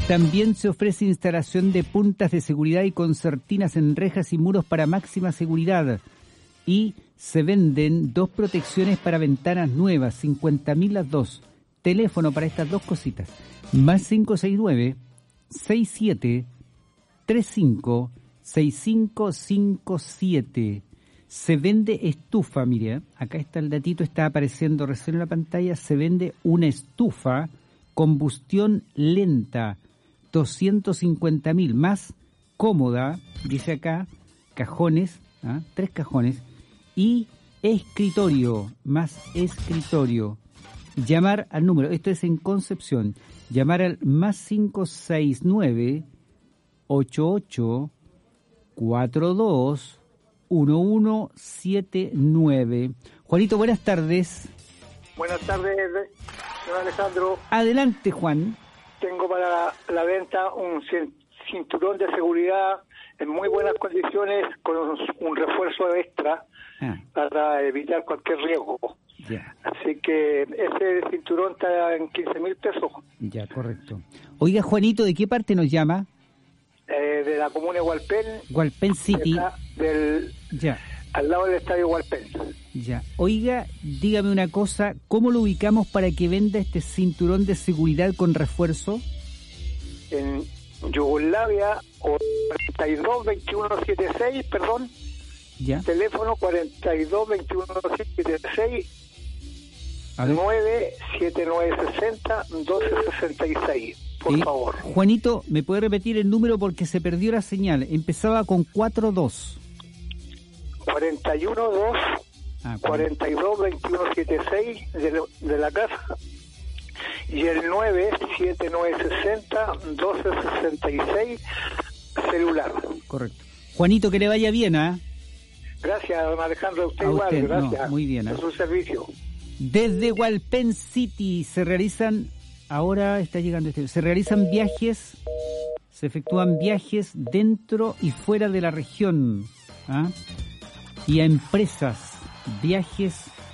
También se ofrece instalación de puntas de seguridad y concertinas en rejas y muros para máxima seguridad. Y se venden dos protecciones para ventanas nuevas, cincuenta mil las dos. Teléfono para estas dos cositas. Más cinco seis nueve, seis siete, tres cinco, seis cinco cinco siete. Se vende estufa, mire, acá está el datito, está apareciendo recién en la pantalla. Se vende una estufa, combustión lenta, doscientos cincuenta mil, más cómoda, dice acá, cajones, ¿ah? tres cajones, y escritorio, más escritorio. Llamar al número, esto es en Concepción, llamar al más cinco seis nueve, ocho ocho, cuatro dos, uno uno siete nueve. Juanito, buenas tardes. Buenas tardes, señor Alejandro. Adelante, Juan. Tengo para la venta un cinturón de seguridad en muy buenas condiciones con un refuerzo extra ah. para evitar cualquier riesgo. Ya. Así que ese cinturón está en quince mil pesos. Ya, correcto. Oiga, Juanito, ¿de qué parte nos llama? Eh, de la comuna de Hualpén. Hualpén City. Del, ya. Al lado del estadio Hualpén. Ya. Oiga, dígame una cosa, ¿cómo lo ubicamos para que venda este cinturón de seguridad con refuerzo? En Yugoslavia, cuarenta y dos veintiuno setenta y seis, perdón. Ya. Teléfono cuarenta y dos veintiuno setenta y seis, nueve siete nueve sesenta doce sesenta y seis, por eh, favor. Juanito, ¿me puede repetir el número porque se perdió la señal? Empezaba con cuarenta y dos. cuarenta y uno dos, ah, cuarenta y dos veintiuno setenta y seis de, lo, de la casa. Y el nueve siete nueve sesenta doce sesenta y seis, celular. Correcto. Juanito, que le vaya bien, ¿ah? ¿eh? Gracias, don Alejandro, a usted a igual, usted, gracias. No, muy bien. ¿eh? Por su servicio. Desde Hualpén City se realizan, ahora está llegando este, se realizan viajes, se efectúan viajes dentro y fuera de la región, ¿ah? Y a empresas, viajes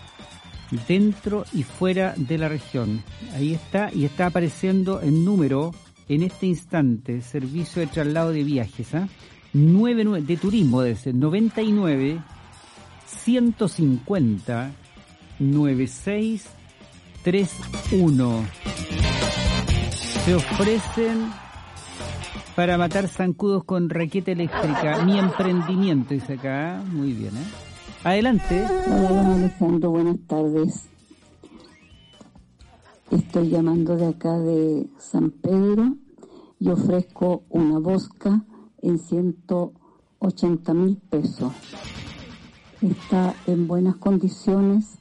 dentro y fuera de la región. Ahí está, y está apareciendo el número en este instante, servicio de traslado de viajes, ¿ah? nueve, de turismo debe ser, noventa y nueve, ciento cincuenta, noventa y seis treinta y uno. Se ofrecen para matar zancudos con raqueta eléctrica. Mi emprendimiento, dice acá. Muy bien, ¿eh? Adelante. Hola, don Alejandro, buenas tardes. Estoy llamando de acá de San Pedro y ofrezco una Bosca en ciento ochenta mil pesos. Está en buenas condiciones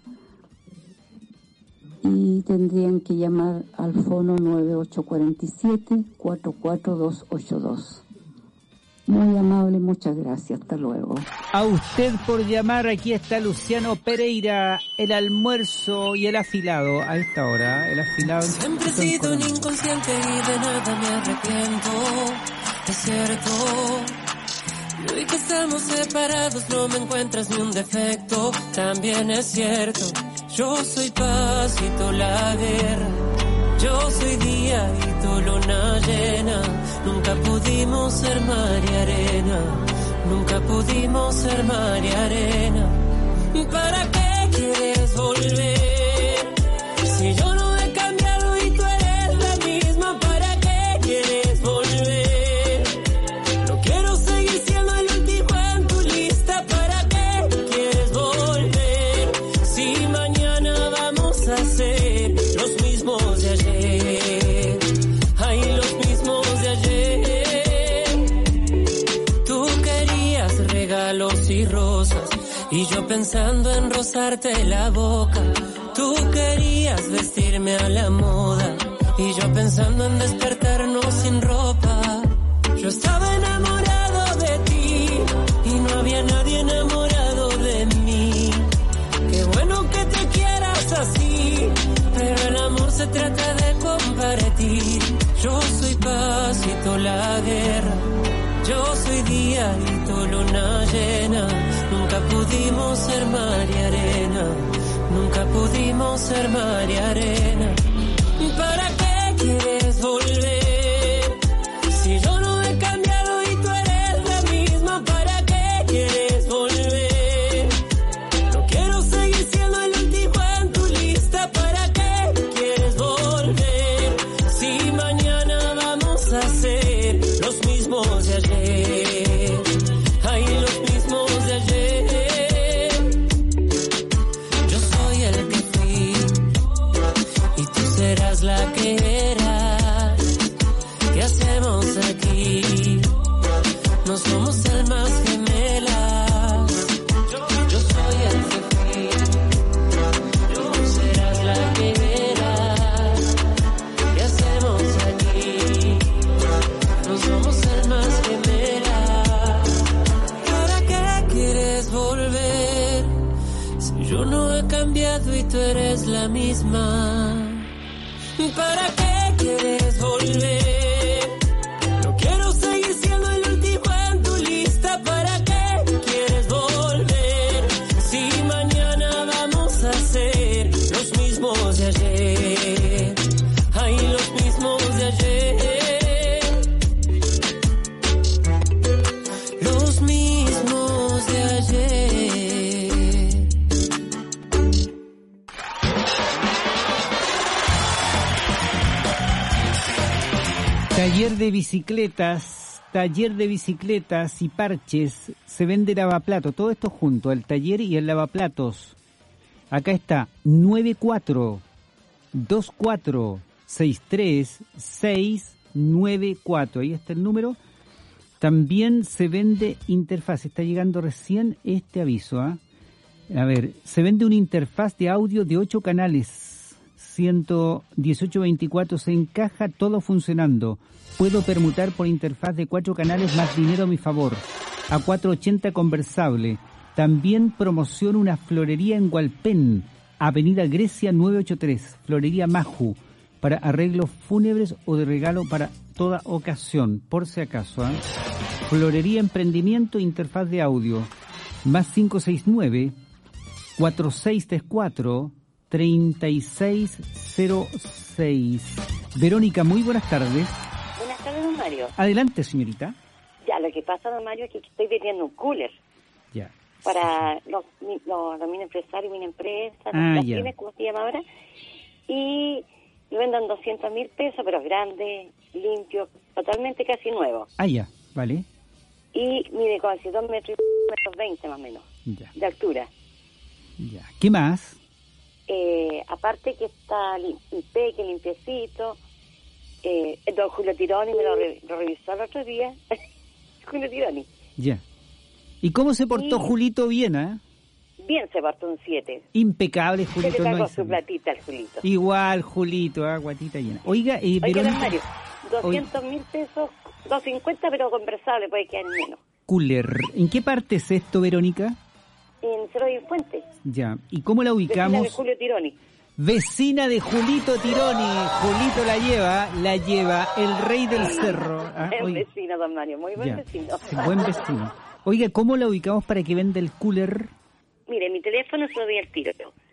y tendrían que llamar al fono nueve ocho cuatro siete, cuatro cuatro dos ocho dos. Muy amable, muchas gracias, hasta luego. A usted por llamar, aquí está Luciano Pereira, el almuerzo y el afilado a esta hora, el afilado. Siempre he sido un inconsciente y de nada me arrepiento, es cierto. Y hoy que estamos separados no me encuentras ni un defecto, también es cierto. Yo soy paz y tú la guerra, yo soy día y tú luna llena. Nunca pudimos ser mar y arena, nunca pudimos ser mar y arena. ¿Para qué quieres volver? Si yo no he cambiado y tú eres la misma, ¿para qué quieres volver? No quiero seguir siendo el último en tu lista, ¿para qué quieres volver? Si mañana vamos a ser los mismos de ayer, ay, los mismos de ayer. Tú querías regalos y rosas y yo pensando en rozarte la boca. Tú querías vestirme a la moda y yo pensando en despertarnos sin ropa. Yo estaba enamorado de ti y no había nadie enamorado de mí. Qué bueno que te quieras así, pero el amor se trata de compartir. Yo soy paz y tú la guerra, yo soy día y tú luna llena. Nunca pudimos ser mar y arena, nunca pudimos ser mar y arena. ¿Para qué quieres volver? hacemos aquí? No somos almas gemelas. Yo soy el que fui, tú serás la que verás. ¿Qué hacemos aquí? No somos almas gemelas. ¿Para qué quieres volver? Si yo no he cambiado y tú eres la misma. ¿Para qué quieres volver? No quiero seguir siendo el último en tu lista. ¿Para qué quieres volver? Si mañana vamos a ser los mismos de ayer. Ay, los mismos de ayer. Los mismos de ayer. Taller de bicicletas, taller de bicicletas y parches, se vende lavaplato, todo esto junto, el taller y el lavaplatos. Acá está nueve cuatro dos cuatro seis tres seis nueve cuatro, ahí está el número. También se vende interfaz, está llegando recién este aviso. ¿eh? A ver, se vende una interfaz de audio de ocho canales, ciento dieciocho veinticuatro, se encaja todo funcionando. Puedo permutar por interfaz de cuatro canales más dinero a mi favor. A cuatrocientos ochenta conversable. También promociono una florería en Hualpén, Avenida Grecia novecientos ochenta y tres, Florería Maju, para arreglos fúnebres o de regalo para toda ocasión, por si acaso. ¿eh? Florería Emprendimiento, interfaz de audio. Más cinco seis nueve cuatro seis tres cuatro tres seis cero seis. Verónica, muy buenas tardes. Buenas tardes, don Mario. Adelante, señorita. Ya, lo que pasa, don Mario, es que estoy vendiendo un cooler. Ya. Para sí. los, los, los mini empresarios, mini empresas, ah, las ya. pymes, como se llama ahora. Y lo vendan doscientos mil pesos, pero grande, limpio, totalmente casi nuevo. Ah, ya, vale. Y mide casi dos metros y metros veinte más o menos, ya. de altura. Ya. ¿Qué más? Eh, aparte que está impeque, limpiecito. Eh, el don Julio Tironi me lo, re, lo revisó el otro día. Julio Tironi. Ya. ¿Y cómo se portó y, Julito bien, eh? Bien se portó un siete. Impecable, Julito. Se le pagó no su platita al Julito. Igual, Julito, ah, guatita llena. Oiga, eh, Oiga, Verónica... Mario, doscientos mil pesos, doscientos cincuenta, pero conversable, puede quedar menos. Cooler. ¿En qué parte es esto, Verónica? En Cerro de Fuente. Ya. ¿Y cómo la ubicamos? Vecina de Julio Tironi. Vecina de Julito Tironi. Julito la lleva, la lleva el rey del cerro. Ah, es vecino, don Mario, muy buen ya. vecino. Buen vecino. Oiga, ¿cómo la ubicamos para que venda el cooler? Mire, mi teléfono se lo doy al tiro.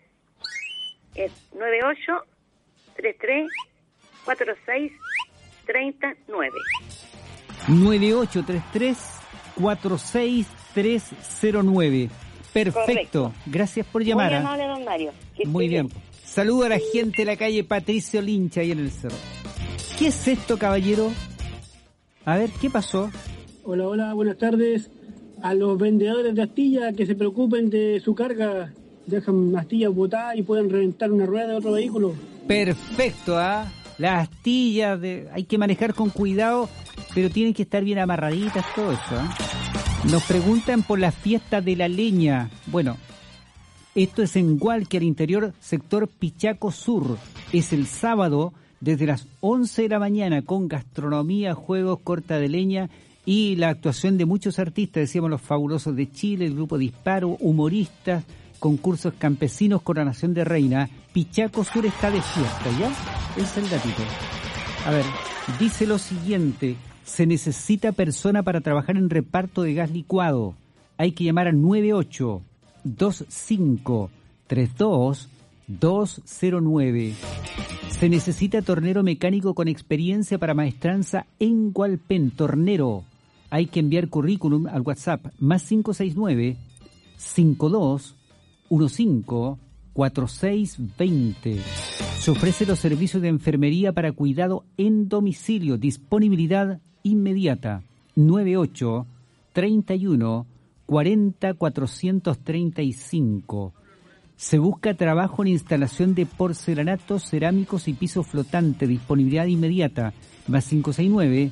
Es nueve ocho tres tres cuatro seis tres nueve. nueve ocho tres tres cuatro seis tres cero nueve. Perfecto. Correcto. Gracias por llamar. Muy amable, don Mario. Muy bien. bien. Saludo a la gente de la calle Patricio Lynch, ahí en el cerro. ¿Qué es esto, caballero? A ver, ¿qué pasó? Hola, hola, buenas tardes. A los vendedores de astillas que se preocupen de su carga, dejan astillas botadas y pueden reventar una rueda de otro vehículo. Perfecto, ¿ah? ¿eh? Las astillas, de... hay que manejar con cuidado, pero tienen que estar bien amarraditas, todo eso. ¿eh? Nos preguntan por la fiesta de la leña. Bueno, esto es en Hualqui, al interior, sector Pichaco Sur. Es el sábado desde las once de la mañana con gastronomía, juegos, corta de leña y la actuación de muchos artistas, decíamos los Fabulosos de Chile, el grupo Disparo, humoristas, concursos campesinos, coronación de reina. Pichaco Sur está de fiesta, ¿ya? Ese es el datito. A ver, dice lo siguiente: se necesita persona para trabajar en reparto de gas licuado. Hay que llamar al nueve ocho dos cinco tres dos dos cero nueve. Se necesita tornero mecánico con experiencia para maestranza en Hualpén. Tornero. Hay que enviar currículum al WhatsApp más cinco seis nueve cinco dos uno cinco cuatro seis dos cero. Se ofrece los servicios de enfermería para cuidado en domicilio. Disponibilidad inmediata. nueve ocho treinta y uno cuarenta cuatrocientos treinta y cinco. Se busca trabajo en instalación de porcelanatos, cerámicos y piso flotante. Disponibilidad inmediata. Más cinco seis nueve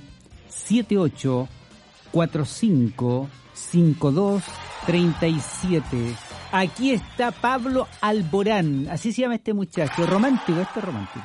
siete ocho cuatro cinco cinco dos tres siete. Aquí está Pablo Alborán, así se llama este muchacho, romántico, este es romántico.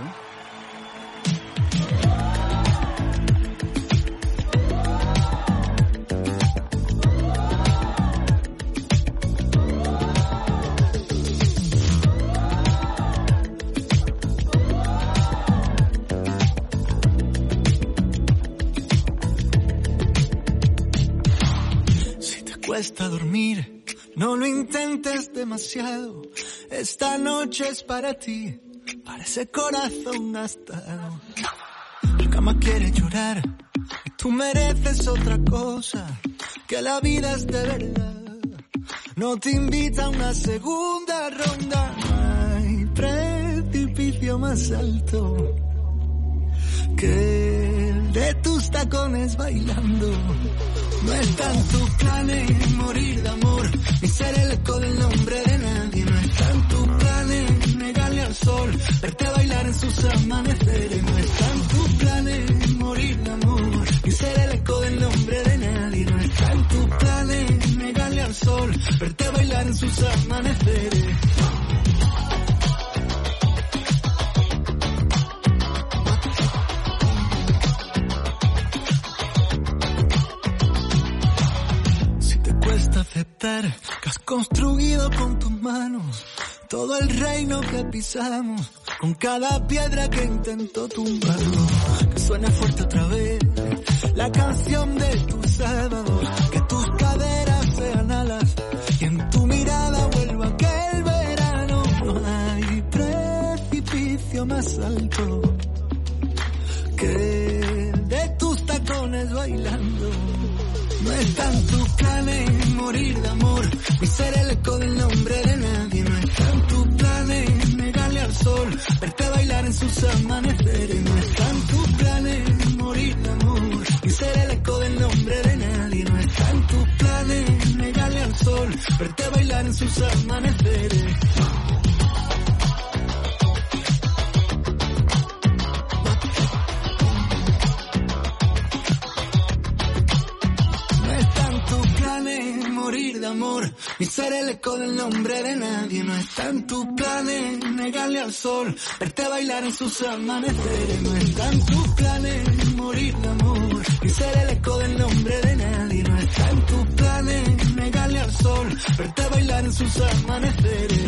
Cuesta dormir, no lo intentes demasiado. Esta noche es para ti, para ese corazón gastado. La cama quiere llorar y tú mereces otra cosa, que la vida es de verdad. No te invita a una segunda ronda. Hay precipicio más alto que el de tus tacones bailando. No está en tus planes morir de amor, ni ser el eco del nombre de nadie. No está en tus planes negarle al sol, verte bailar en sus amaneceres. No está en tus planes morir de amor, ni ser el eco del nombre de nadie. No está en tus planes negarle al sol, verte bailar en sus amaneceres. Aceptar que has construido con tus manos todo el reino que pisamos, con cada piedra que intentó tumbarlo. Que suene fuerte otra vez la canción de tus sábados, que tus caderas sean alas y en tu mirada vuelva aquel verano. No hay precipicio más alto que el de tus tacones bailando. No está en tus planes morir de amor, ni ser el eco del nombre de nadie. No está en tus planes negarle al sol, verte bailar en sus amaneceres. No está en tus planes morir de amor, ni ser el eco del nombre de nadie. No está en tus planes negarle al sol, verte bailar en sus amaneceres. Morir de amor, ni ser el eco del nombre de nadie. No está en tus planes negarle al sol, verte bailar en sus amaneceres. No está en tus planes morir de amor, ni ser el eco del nombre de nadie. No está en tus planes negarle al sol, verte bailar en sus amaneceres.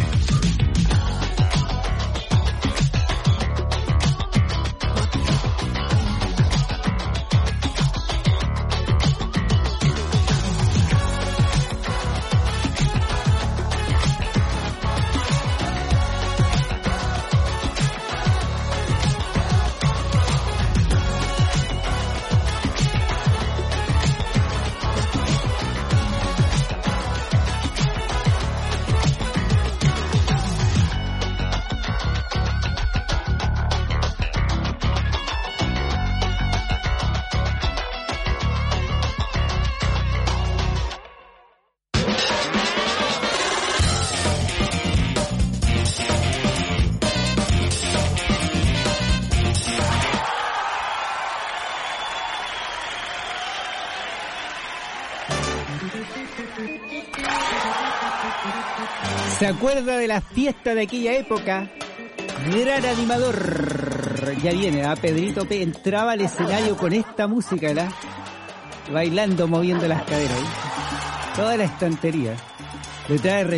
¿Se acuerda de la fiesta de aquella época? Gran animador. Ya viene, a Pedrito P. entraba al escenario con esta música, ¿verdad? Bailando, moviendo las caderas. ¿Eh? Toda la estantería. Le trae